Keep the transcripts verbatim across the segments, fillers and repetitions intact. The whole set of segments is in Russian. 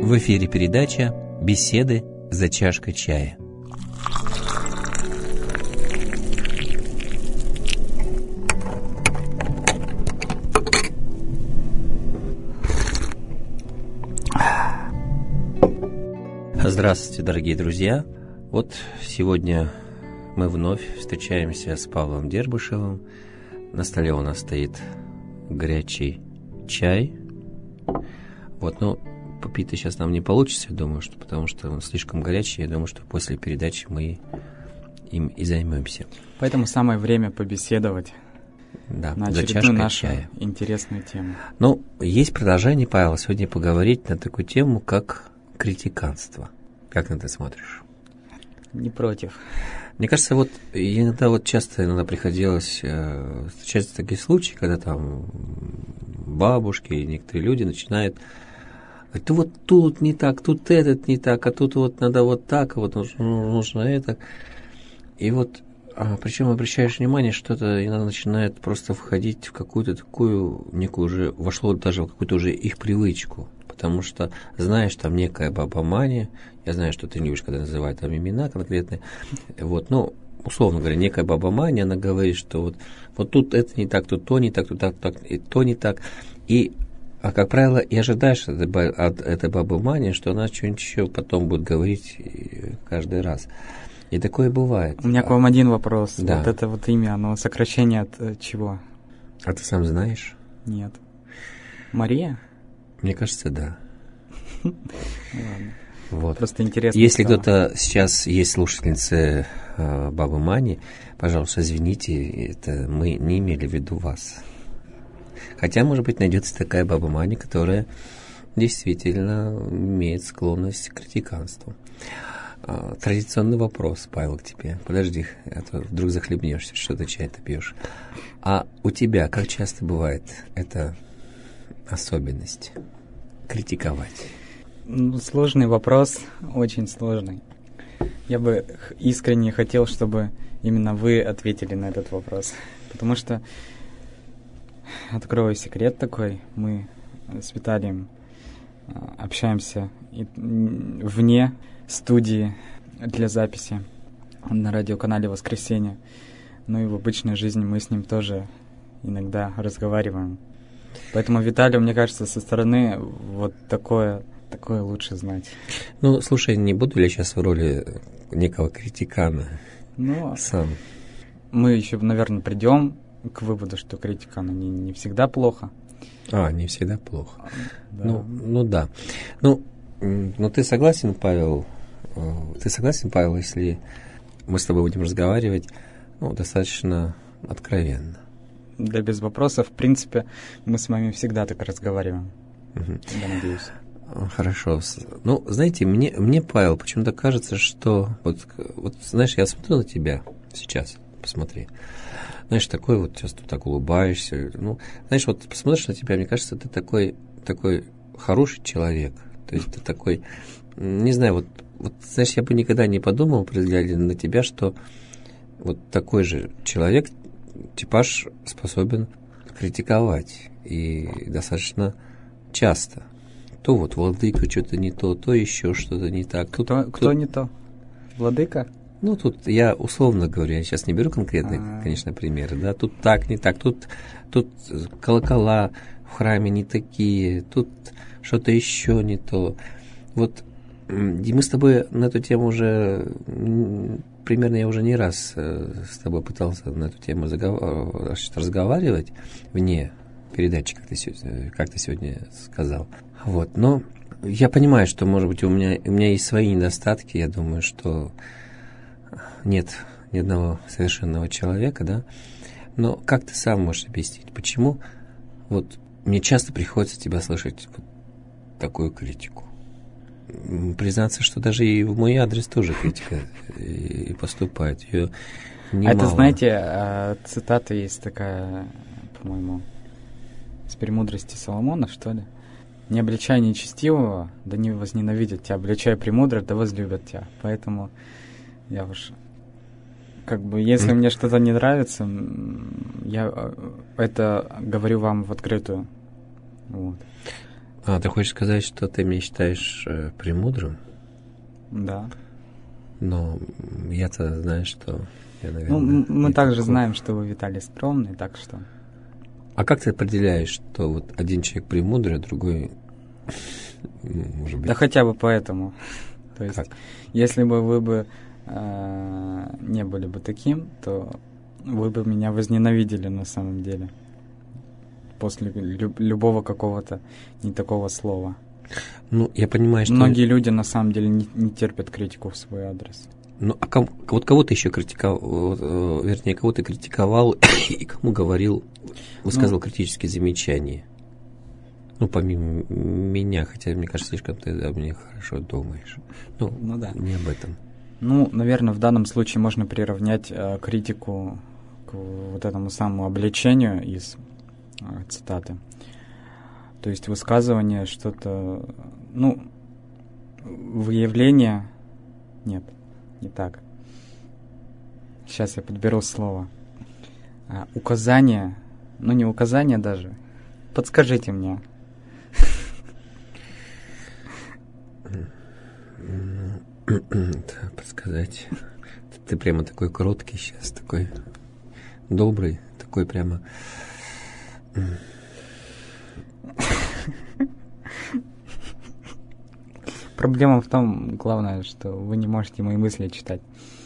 В эфире передача «Беседы за чашкой чая». Здравствуйте, дорогие друзья! Вот сегодня мы вновь встречаемся с Павлом Дербышевым. На столе у нас стоит горячий чай. Вот, ну, попить сейчас нам не получится, я думаю, что, потому что он слишком горячий. Я думаю, что после передачи мы им и займемся. Поэтому самое время побеседовать да, на за очередную чашкой нашу чая. Интересную тему. Ну, есть продолжение, Павел, сегодня поговорить на такую тему, как критиканство. Как на это смотришь? Не против. Мне кажется, вот иногда вот часто иногда приходилось э, встречаться такие случаи, когда там бабушки и некоторые люди начинают говорить, вот тут не так, тут этот не так, а тут вот надо вот так, а вот нужно, нужно это. И вот, а, причем обращаешь внимание, что это иногда начинает просто входить в какую-то такую, некую уже, вошло даже в какую-то уже их привычку. Потому что знаешь, там некая баба Маня, я знаю, что ты не любишь, когда называют там имена конкретные, вот, ну, условно говоря, некая баба Маня, она говорит, что вот, вот тут это не так, тут то не так, тут так, так, и то не так, и, а как правило, и ожидаешь от, от этой бабы Мани, что она что-нибудь еще потом будет говорить каждый раз. И такое бывает. У меня к вам один вопрос. Да. Вот это вот имя, оно сокращение от э, чего? А ты сам знаешь? Нет. Мария? Мне кажется, да. Ладно. Вот. Просто интересно. Если стало. кто-то сейчас есть слушательницы э, бабы Мани, пожалуйста, извините, это мы не имели в виду вас. Хотя, может быть, найдется такая баба Мани, которая действительно имеет склонность к критиканству. Э, традиционный вопрос, Павел, к тебе. Подожди, а то вдруг захлебнешься, что ты чай-то пьешь. А у тебя как часто бывает эта особенность критиковать? Ну, сложный вопрос, очень сложный. Я бы искренне хотел, чтобы именно вы ответили на этот вопрос. Потому что, открою секрет такой, мы с Виталием общаемся вне студии для записи на радиоканале «Воскресенье». Ну и в обычной жизни мы с ним тоже иногда разговариваем. Поэтому Виталию, мне кажется, со стороны вот такое... Такое лучше знать. Ну, слушай, не буду ли я сейчас в роли некого критикана ну, сам? Мы еще, наверное, придем к выводу, что критика, она не, не всегда плохо. А, не всегда плохо. Да. Ну, ну да. Ну, ну, ты согласен, Павел, ты согласен, Павел, если мы с тобой будем разговаривать, ну, достаточно откровенно? Да, без вопросов. В принципе, мы с вами всегда так разговариваем. Угу. Я надеюсь. Хорошо. Ну, знаете, мне, мне, Павел, почему-то кажется, что... Вот, вот, знаешь, я смотрю на тебя сейчас, посмотри. Знаешь, такой вот, сейчас ты так улыбаешься. Ну, знаешь, вот посмотришь на тебя, мне кажется, ты такой, такой хороший человек. То есть ты такой... Не знаю, вот, вот, знаешь, я бы никогда не подумал, глядя на тебя, что вот такой же человек, типаж, способен критиковать. И достаточно часто. То вот владыка что-то не то, то еще что-то не так. Тут, кто тут, кто не то? Владыка? Ну, тут я условно говорю, я сейчас не беру конкретные, А-а-а. конечно, примеры, да, тут так, не так, тут, тут колокола в храме не такие, тут что-то еще не то. Вот, и мы с тобой на эту тему уже, примерно я уже не раз с тобой пытался на эту тему заговор... разговаривать вне передачи, как ты, сегодня, как ты сегодня сказал. Вот, но я понимаю, что, может быть, у меня, у меня есть свои недостатки. Я думаю, что нет ни одного совершенного человека, да. Но как ты сам можешь объяснить, почему вот мне часто приходится тебя слышать вот такую критику? Признаться, что даже и в мой адрес тоже критика и поступает. Ее немало. А это, знаете, цитата есть такая, по-моему, с «Премудрости Соломона», что ли? «Не обличай нечестивого, да не возненавидят тебя, обличай премудрых, да возлюбят тебя». Поэтому я уж... Как бы, если mm. мне что-то не нравится, я это говорю вам в открытую. Вот. А, ты хочешь сказать, что ты меня считаешь э, премудрым? Да. Но я-то знаю, что я, наверное... Ну, мы также такой. знаем, что вы, Виталий, скромный, так что... А как ты определяешь, что вот один человек премудрый, а другой, может быть... Да хотя бы поэтому. То есть, как? если бы вы бы э, не были бы таким, то вы бы меня возненавидели на самом деле. После лю- любого какого-то не такого слова. Ну, я понимаю, что... Многие люди на самом деле не, не терпят критику в свой адрес. Ну, а ком, вот кого ты еще критиковал, вот, э, вернее, кого ты критиковал и кому говорил, высказывал ну, критические замечания? Ну, помимо меня, хотя, мне кажется, слишком ты о мне хорошо думаешь. Ну, ну да. Не об этом. Ну, наверное, в данном случае можно приравнять э, критику к вот этому самому обличению из э, цитаты. То есть высказывание, что-то, ну, выявление, нет, не так. Сейчас я подберу слово. А, указание, ну не указание даже, подскажите мне. Подсказать. Ты прямо такой кроткий сейчас, такой добрый, такой прямо... Проблема в том, главное, что вы не можете мои мысли читать.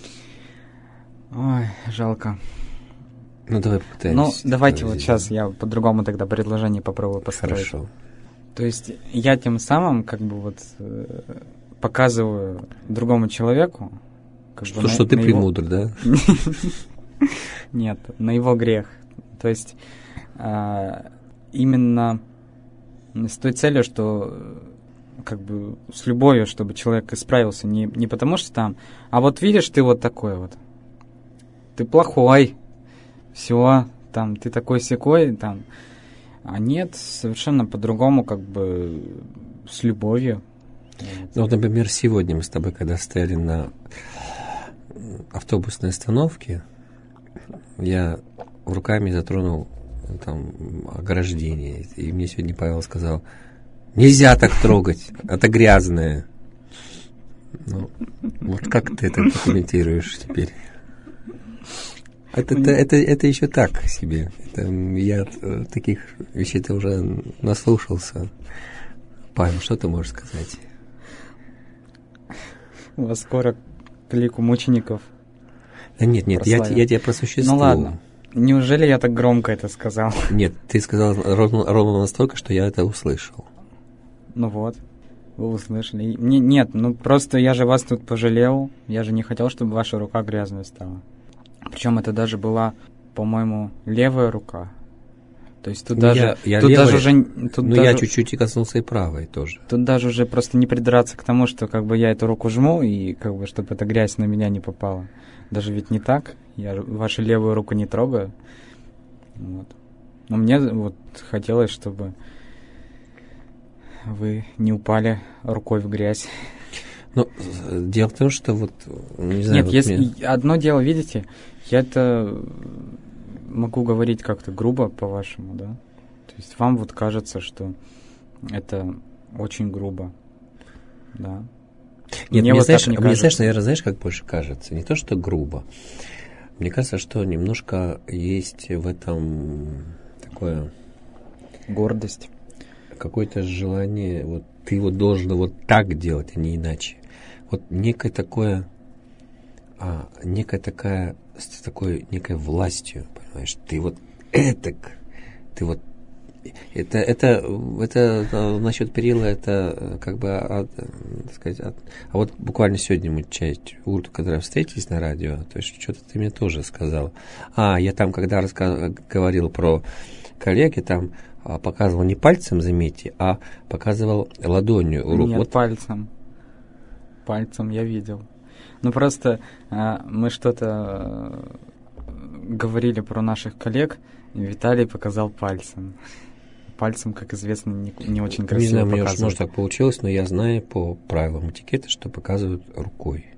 Ой, жалко. Ну, давай попытаемся. Ну, давайте вот сейчас я по-другому тогда предложение попробую построить. Хорошо. То есть я тем самым как бы вот э, показываю другому человеку... Как что бы что на, ты на премудр, его... да? Нет, на его грех. То есть э, именно с той целью, что как бы с любовью, чтобы человек исправился. Не, не потому что там, а вот видишь, ты вот такой вот. Ты плохой. Все, там, ты такой-сякой, там. А нет, совершенно по-другому, как бы с любовью. Ну, вот, например, сегодня мы с тобой, когда стояли на автобусной остановке, я руками затронул там ограждение. И мне сегодня Павел сказал: нельзя так трогать, это грязное. Ну, вот как ты это комментируешь теперь? Это, это, это, это еще так себе. Это, я от таких вещей-то уже наслушался. Павел, что ты можешь сказать? У вас скоро к лику мучеников. Да нет, нет, я, я тебя про существо. Ну ладно. Неужели я так громко это сказал? Нет, ты сказал ровно, ровно настолько, что я это услышал. Ну вот, вы услышали. Не, нет, ну просто я же вас тут пожалел. Я же не хотел, чтобы ваша рука грязной стала. Причем это даже была, по-моему, левая рука. То есть тут ну, даже... Я, я тут левая, даже уже, тут ну даже, я чуть-чуть и коснулся и правой тоже. Тут даже уже просто не придраться к тому, что как бы я эту руку жму, и как бы чтобы эта грязь на меня не попала. Даже ведь не так. Я вашу левую руку не трогаю. Вот. Но мне вот хотелось, чтобы вы не упали рукой в грязь. Ну, дело в том, что вот... Не знаю, Нет, вот если мне... одно дело, видите, я это могу говорить как-то грубо, по-вашему, да? То есть вам вот кажется, что это очень грубо, да? Нет, мне, мне, вот знаешь, не мне знаешь, наверное, знаешь, как больше кажется? Не то, что грубо. Мне кажется, что немножко есть в этом такое... Гордость. Какое-то желание, вот ты вот должен вот так делать, а не иначе. Вот некое такое, а, некая такая, с такой некой властью, понимаешь, ты вот этак, ты вот, это, это, это, это насчет Перила, это как бы, от, так сказать, от, а вот буквально сегодня мы часть Урту, когда встретились на радио, то есть что-то ты мне тоже сказал. А, я там, когда рассказывал, говорил про коллеги, там, показывал не пальцем, заметьте, а показывал ладонью. Нет, вот. пальцем. Пальцем я видел. Ну просто а, мы что-то а, говорили про наших коллег, и Виталий показал пальцем. Пальцем, как известно, не, не очень красиво не знаю, показывают. Мне, может, так получилось, но я знаю по правилам этикета, что показывают рукой.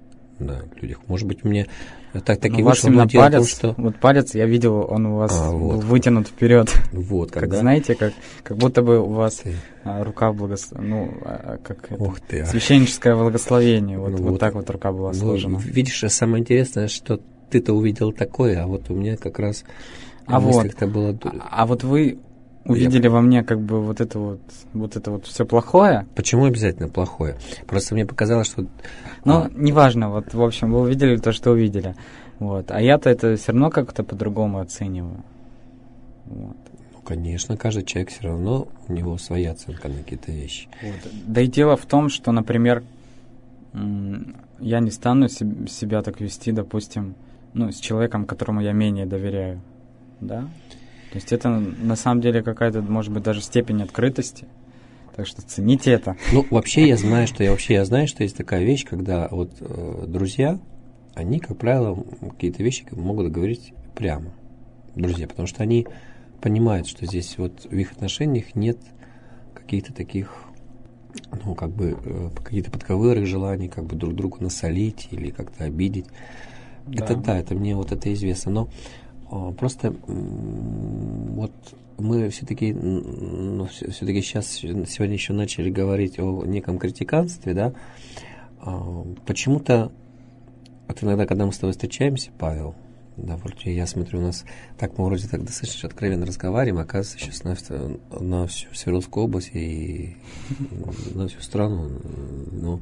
да, в людях. Может быть, мне так, так Но и у вас вышло, именно но дело в палец, том, что... вот палец, я видел, он у вас А, вот. был вытянут вперед. Вот, Как когда... знаете, как, как будто бы у вас Ты. а, рука благос... ну, а, как это, Ух ты, а. священническое благословение. Вот, Ну вот вот. так вот рука была Ну, сложена. видишь, самое интересное, что ты-то увидел такое, а вот у меня как раз А мысль вот, как-то была... а, а вот вы увидели во мне как бы вот это вот, вот это вот все плохое. Почему обязательно плохое? Просто мне показалось, что... Ну, а, неважно, вот, в общем, вы увидели то, что увидели. Вот. А я-то это все равно как-то по-другому оцениваю. Вот. Ну, конечно, каждый человек все равно, у него своя оценка на какие-то вещи. Вот. Да и дело в том, что, например, м, я не стану себ- себя так вести, допустим, ну, с человеком, которому я менее доверяю. Да? То есть это на самом деле какая-то, может быть, даже степень открытости. Так что цените это. Ну, вообще я знаю, что я вообще я знаю, что есть такая вещь, когда вот э, друзья, они, как правило, какие-то вещи могут говорить прямо. Друзья, потому что они понимают, что здесь вот в их отношениях нет каких-то таких, ну, как бы, э, каких-то подковырных желаний, как бы друг другу насолить или как-то обидеть. Да. Это да, это мне вот это известно. Но э, просто м, вот мы все-таки, ну, все-таки сейчас, сегодня еще начали говорить о неком критиканстве, да. Э, почему-то вот иногда, когда мы с тобой встречаемся, Павел, да, вроде я смотрю, у нас так мы вроде так достаточно откровенно разговариваем, оказывается, сейчас на, на всю Свердловскую область и на всю страну, ну,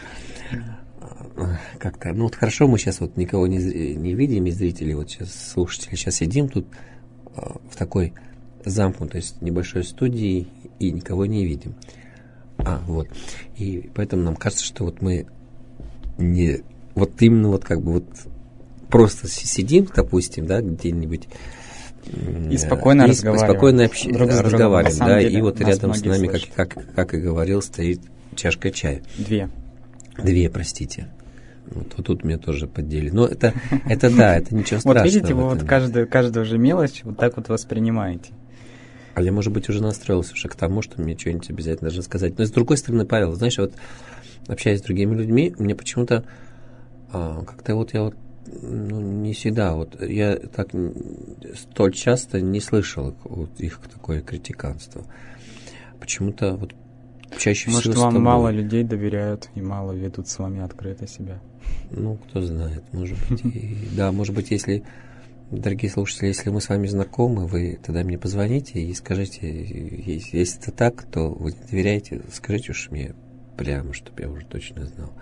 как-то, ну вот хорошо, мы сейчас вот никого не, не видим из зрителей, вот сейчас слушатели, сейчас сидим тут в такой замкнутой небольшой студии и никого не видим. А, вот. И поэтому нам кажется, что вот мы не... Вот именно вот как бы вот просто сидим, допустим, да, где-нибудь и спокойно и разговариваем. Спокойно общ... друг с разговариваем, другом, да, деле, и вот рядом с нами, слышат. как, как, как и говорил, стоит чашка чая. Две. Две, простите. Вот, вот тут меня тоже поддели. Но это, это да, это ничего страшного. Вот видите, вы вот каждую, каждую же мелочь вот так вот воспринимаете. А я, может быть, уже настроился уже к тому, что мне что-нибудь обязательно должны сказать. Но с другой стороны, Павел, знаешь, вот общаясь с другими людьми, мне почему-то а, как-то вот я вот ну, не всегда, вот я так столь часто не слышал вот их такое критиканство. Почему-то вот чаще Может, всего. вам мало людей доверяют и мало ведут с вами открыто себя. Ну, кто знает, может быть. И, да, может быть, если, дорогие слушатели, если мы с вами знакомы, вы тогда мне позвоните и скажите, если, если это так, то вы не доверяете, скажите уж мне прямо, чтобы я уже точно знал.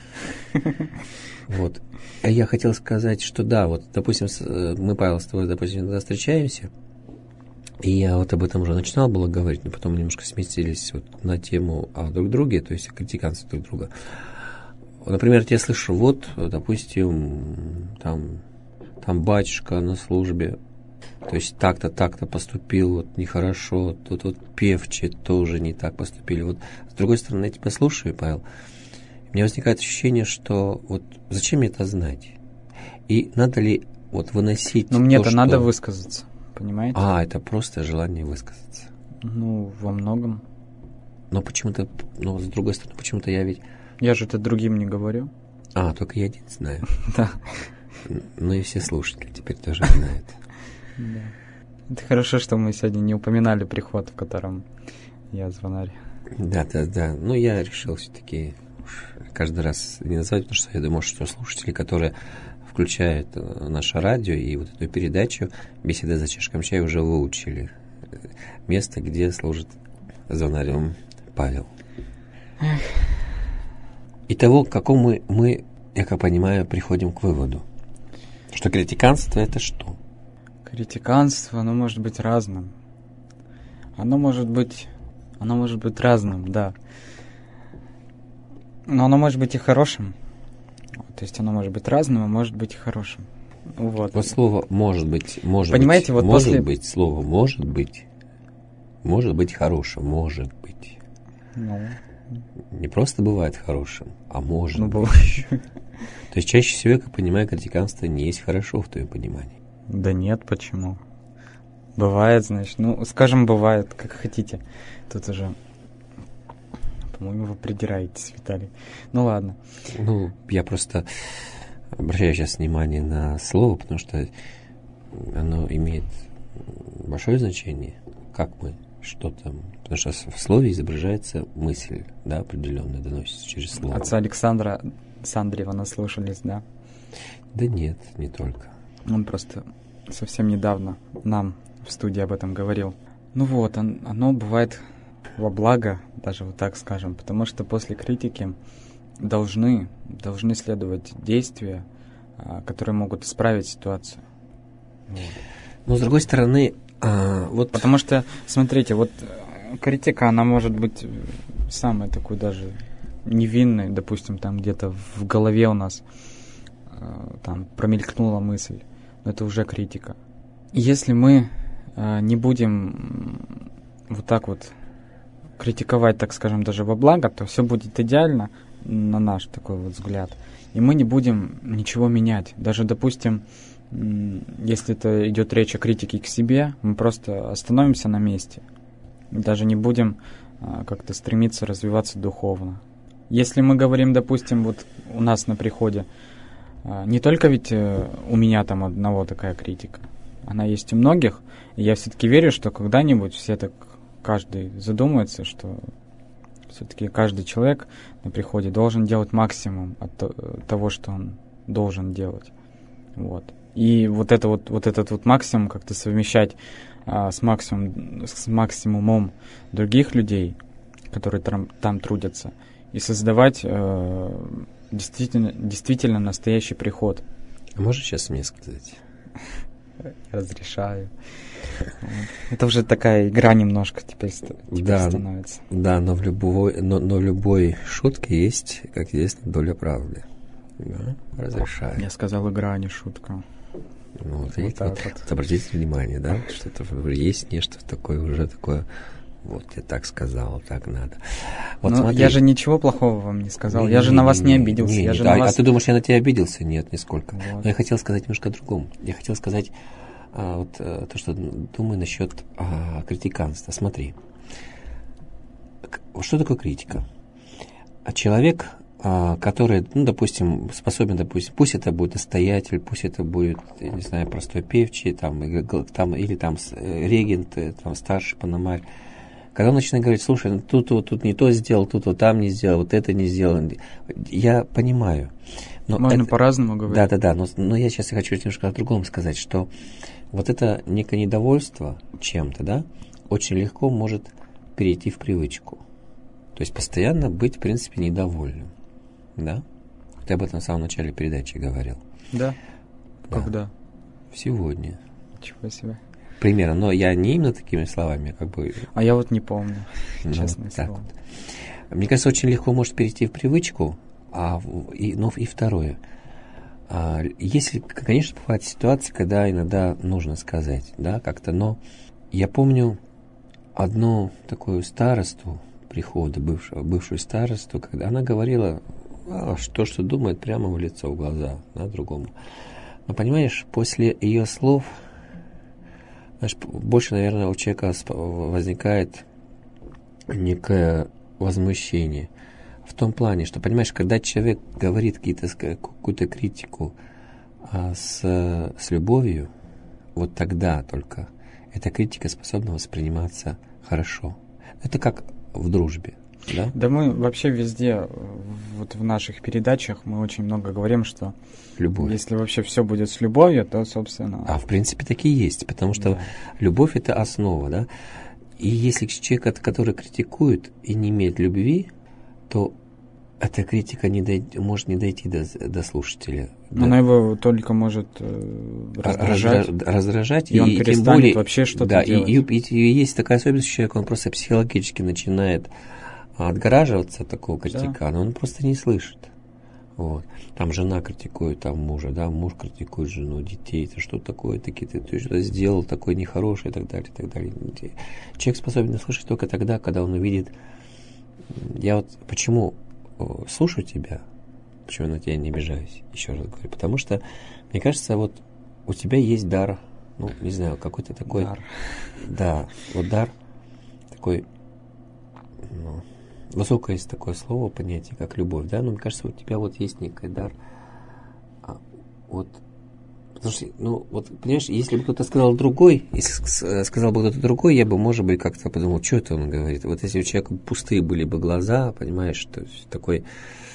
Вот. А я хотел сказать, что да, вот, допустим, мы, Павел, с тобой, допустим, иногда встречаемся, и я вот об этом уже начинал было говорить, но потом немножко сместились вот на тему о друг друге, то есть о критиканстве друг друга. Например, я слышу, вот, допустим, там, там батюшка на службе, то есть так-то, так-то поступил, вот нехорошо, тут вот певчи тоже не так поступили. Вот с другой стороны, я тебя слушаю, Павел, мне возникает ощущение, что вот зачем мне это знать? И надо ли вот выносить... Но мне-то то, надо что... высказаться, понимаете? А, это просто желание высказаться. Ну, во многом. Но почему-то, но с другой стороны, почему-то я ведь... Я же это другим не говорю. А, только я один знаю. Да. Ну и все слушатели теперь тоже знают. Это хорошо, что мы сегодня не упоминали приход, в котором я звонарь. Да, да, да. Ну, я решил все-таки каждый раз не называть, потому что я думаю, что слушатели, которые включают наше радио и вот эту передачу «Беседа за чашкой чая» уже выучили место, где служит звонарем Павел. Эх. Итого, к какому мы, мы, я как понимаю, приходим к выводу, что критиканство — это что? Критиканство, оно может быть разным. Оно может быть, оно может быть разным, да. Но оно может быть и хорошим. То есть оно может быть разным, а может быть и хорошим. Вот. Вот слово «может быть», может Понимаете, быть, вот может после... быть, слово «может быть», может быть хорошим, может быть. Ну... Не просто бывает хорошим, а может ну, быть. То есть чаще всего, я как понимаю, критиканство не есть хорошо в твоем понимании. Да нет, почему? Бывает, значит, ну, скажем, бывает, как хотите. Тут уже По-моему, вы придираетесь, Виталий. Ну ладно. Ну, я просто обращаю сейчас внимание на слово, потому что оно имеет большое значение, как мы, что там. Потому что в слове изображается мысль, да, определенная, доносится через слово. Отца Александра Сандрева наслушались, да? Да нет, не только. Он просто совсем недавно нам в студии об этом говорил. Ну вот, он, оно бывает во благо, даже вот так скажем, потому что после критики должны, должны следовать действия, которые могут исправить ситуацию. Вот. Но с другой стороны, а, вот... Потому что, смотрите, вот критика, она может быть самой такой даже невинной, допустим, там где-то в голове у нас там промелькнула мысль, но это уже критика. И если мы не будем вот так вот критиковать, так скажем, даже во благо, то все будет идеально, на наш такой вот взгляд. И мы не будем ничего менять. Даже, допустим, если это идет речь о критике к себе, мы просто остановимся на месте. Даже не будем а, как-то стремиться развиваться духовно. Если мы говорим, допустим, вот у нас на приходе, а, не только ведь а, у меня там одного такая критика, она есть у многих, и я все-таки верю, что когда-нибудь все так, каждый задумается, что все-таки каждый человек на приходе должен делать максимум от того, что он должен делать. Вот. И вот, это вот, вот этот вот максимум как-то совмещать а, с, максимум, с максимумом других людей, которые там, там трудятся, и создавать а, действительно, действительно настоящий приход. А можешь сейчас мне сказать? Разрешаю. Это уже такая игра немножко теперь, теперь да, становится. Да, но в любой, но, но в любой шутке есть, как известно, доля правды. Да, разрешаю. Я сказал игра, а не шутка. Ну, вот, вот, видите, так вот, вот. Обратите внимание, да, что это есть нечто такое, уже такое, вот я так сказал, так надо. Вот, но я же ничего плохого вам не сказал, не, я же не, на вас не, не обиделся. Не, я не, же а, на вас... а ты думаешь, я на тебя обиделся? Нет, нисколько. Вот. Но я хотел сказать немножко о другом. Я хотел сказать а, вот, а, то, что думаю насчет а, критиканства. Смотри, что такое критика? Человек, а, который, ну, допустим, способен, допустим, пусть это будет настоятель, пусть это будет, я не знаю, простой певчий, там, там, или там регент, там, старший пономарь. Когда он начинает говорить, слушай, ну, тут вот тут не то сделал, тут вот там не сделал, вот это не сделал, я понимаю. Но можно это, по-разному говорить. Да, да, да, но, но я сейчас хочу немножко о другом сказать, что вот это некое недовольство чем-то, да, очень легко может перейти в привычку. То есть постоянно быть, в принципе, недовольным. Да? Ты об этом в самом начале передачи говорил. Да? Да. Когда? Сегодня. Ничего себе. Примерно, но я не именно такими словами, как бы... А я вот не помню, ну, честное так слово. Вот. Мне кажется, очень легко может перейти в привычку, а, и, ну и второе. А, если, конечно, бывают ситуации, когда иногда нужно сказать, да, как-то, но я помню одну такую старосту прихода, бывшую, бывшую старосту, когда она говорила, а, что, что думает, прямо в лицо, в глаза, да, другому. Но, понимаешь, после ее слов... Знаешь, больше, наверное, у человека возникает некое возмущение. В том плане, что, понимаешь, когда человек говорит какие-то, какую-то критику а, с, с любовью, вот тогда только эта критика способна восприниматься хорошо. Это как в дружбе. Да? Да мы вообще везде, вот в наших передачах, мы очень много говорим, что любовь. Если вообще все будет с любовью, то, собственно... А в принципе такие есть, потому что да. Любовь — это основа, да? И если человек, который критикует и не имеет любви, то эта критика не дойти, может не дойти до, до слушателя. Да? Она его только может э, раздражать. Раздра- раздражать. И, и он и, перестанет тем более, вообще что-то да, делать. И, и, и, и есть такая особенность, что человек, он просто психологически начинает отгораживаться от такого критика, да. Но он просто не слышит. Вот. Там жена критикует там мужа, да, муж критикует жену, детей, ты что такое, такие, ты, ты что сделал такое нехорошее, и так далее, и так далее. Человек способен слышать только тогда, когда он увидит. Я вот почему слушаю тебя, почему на тебя не обижаюсь, еще раз говорю, потому что, мне кажется, вот у тебя есть дар, ну, не знаю, какой-то такой... Дар. Да, вот дар такой, ну, высокое есть такое слово, понятие, как любовь, да, но мне кажется, у тебя вот есть некий дар, а, вот, потому что, ну, вот, понимаешь, если бы кто-то сказал другой, если сказал бы кто-то другой, я бы, может быть, как-то подумал, что это он говорит, вот если у человека пустые были бы глаза, понимаешь, то есть такой,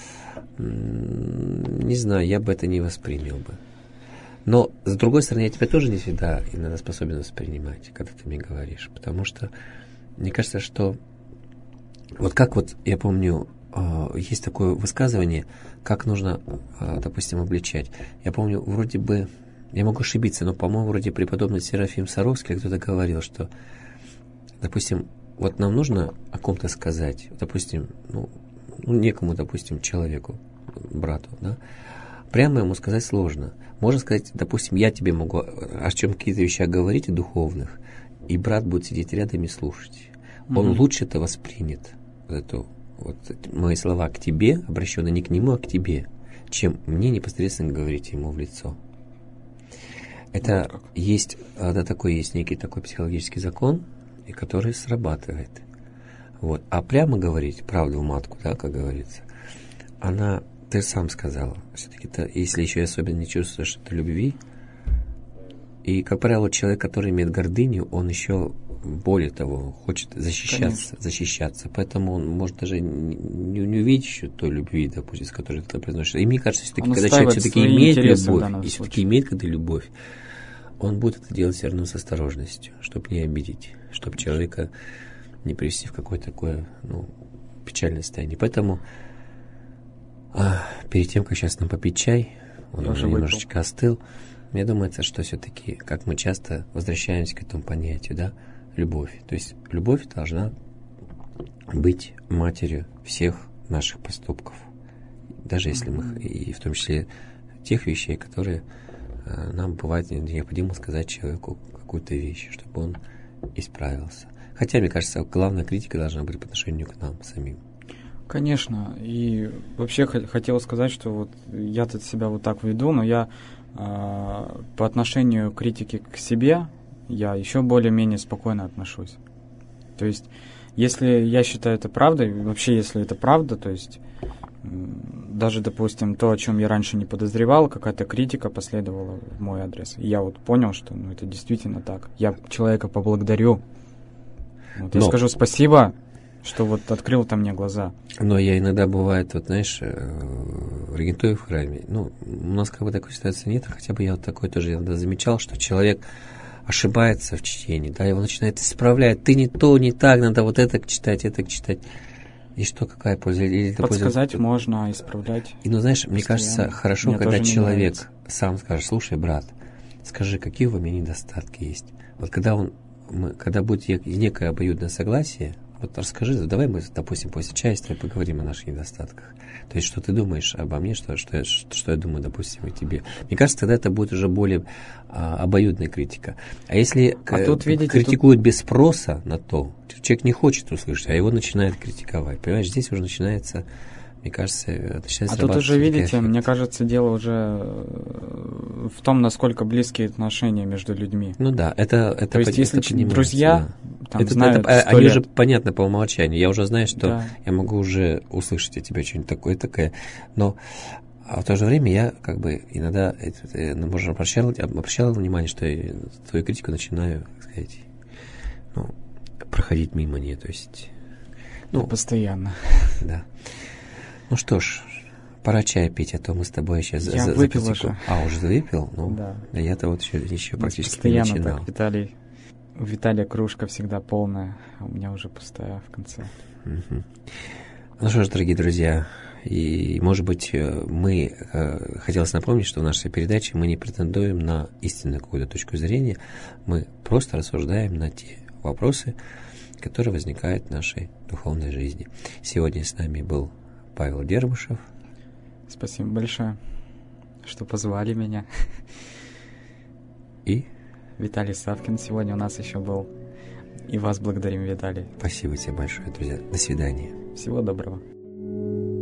не знаю, я бы это не воспринял бы. Но, с другой стороны, я тебя тоже не всегда иногда способен воспринимать, когда ты мне говоришь, потому что мне кажется, что вот как вот, я помню, есть такое высказывание, как нужно, допустим, обличать. Я помню, вроде бы, я могу ошибиться, но, по-моему, вроде преподобный Серафим Саровский кто-то говорил, что, допустим, вот нам нужно о ком-то сказать, допустим, ну, ну некому, допустим, человеку, брату, да, прямо ему сказать сложно. Можно сказать, допустим, я тебе могу о чем какие-то вещи говорить, духовных, и брат будет сидеть рядом и слушать. Mm-hmm. Он лучше это воспринят, вот эту, вот мои слова к тебе, обращенные не к нему, а к тебе, чем мне непосредственно говорить ему в лицо. Это вот есть, да, такой есть некий такой психологический закон, и который срабатывает. Вот. А прямо говорить правду в матку, да, как говорится, она, ты сам сказал, все-таки, если еще особенно не чувствуешь это любви, и, как правило, человек, который имеет гордыню, он еще, более того, хочет защищаться, Конечно. защищаться, поэтому он может даже не, не увидеть еще той любви, допустим, с которой ты произносишь. И мне кажется, все-таки, когда человек все-таки имеет любовь, и все-таки имеет когда любовь, он будет это делать все равно с осторожностью, чтобы не обидеть, чтобы человека не привести в какое-то такое, ну, печальное состояние. Поэтому а, перед тем, как сейчас нам попить чай, он Я уже немножечко остыл, мне думается, что все-таки, как мы часто возвращаемся к этому понятию, да, любовь. То есть любовь должна быть матерью всех наших поступков, даже если мы, и в том числе тех вещей, которые э, нам бывает необходимо сказать человеку какую-то вещь, чтобы он исправился. Хотя, мне кажется, главная критика должна быть по отношению к нам самим. Конечно. И вообще хотел сказать, что вот я тут себя вот так веду, но я э, по отношению к критике к себе я еще более-менее спокойно отношусь. То есть, если я считаю это правдой, вообще, если это правда, то есть даже, допустим, то, о чем я раньше не подозревал, какая-то критика последовала в мой адрес. И я вот понял, что ну, это действительно так. Я человека поблагодарю. Вот, я Но... скажу спасибо, что вот открыл-то мне глаза. Но я иногда бывает, вот знаешь, в Регентове в храме, ну, у нас как бы такой ситуации нет, а хотя бы я вот такой тоже иногда замечал, что человек ошибается в чтении, да, его начинает исправлять, ты не то, не так, надо вот это читать, это читать. И что, какая польза? Или Подсказать польза... можно, исправлять. И, ну, знаешь, мне кажется, хорошо, мне когда человек сам скажет, слушай, брат, скажи, какие у меня недостатки есть. Вот когда он, мы, когда будет некое обоюдное согласие, вот расскажи, давай мы, допустим, после чая с тобой поговорим о наших недостатках. То есть, что ты думаешь обо мне, что, что, я, что я думаю, допустим, о тебе. Мне кажется, тогда это будет уже более а, обоюдная критика. А если а к, тут, видите, критикуют тут... без спроса на то, человек не хочет услышать, а его начинает критиковать. Понимаешь, здесь уже начинается, мне кажется, начинается... А тут уже, видите, эффект. Мне кажется, дело уже в том, насколько близкие отношения между людьми. Ну да, это... это то есть, если понимается, друзья... Да. Там это, знают это, они лет. Уже понятно по умолчанию. Я уже знаю, что да. я могу уже услышать от тебя что-нибудь такое, такое. Но а в то же время я как бы иногда, можно обращал, обращал внимание, что я твою критику начинаю, так сказать, ну, проходить мимо нее. То есть, ну, постоянно. Да. Ну что ж, пора чай пить, а то мы с тобой сейчас... Я за, выпил за уже. А, уже выпил? Ну, да. Да я-то вот еще, еще практически постоянно не начинал. Так, Виталий... У Виталия кружка всегда полная, а у меня уже пустая в конце. Mm-hmm. Ну что ж, дорогие друзья, и, может быть, мы, э, хотелось напомнить, что в нашей передаче мы не претендуем на истинную какую-то точку зрения, мы просто рассуждаем на те вопросы, которые возникают в нашей духовной жизни. Сегодня с нами был Павел Дербышев. Спасибо большое, что позвали меня. И... Виталий Савкин сегодня у нас еще был. И вас благодарим, Виталий. Спасибо тебе большое, друзья. До свидания. Всего доброго.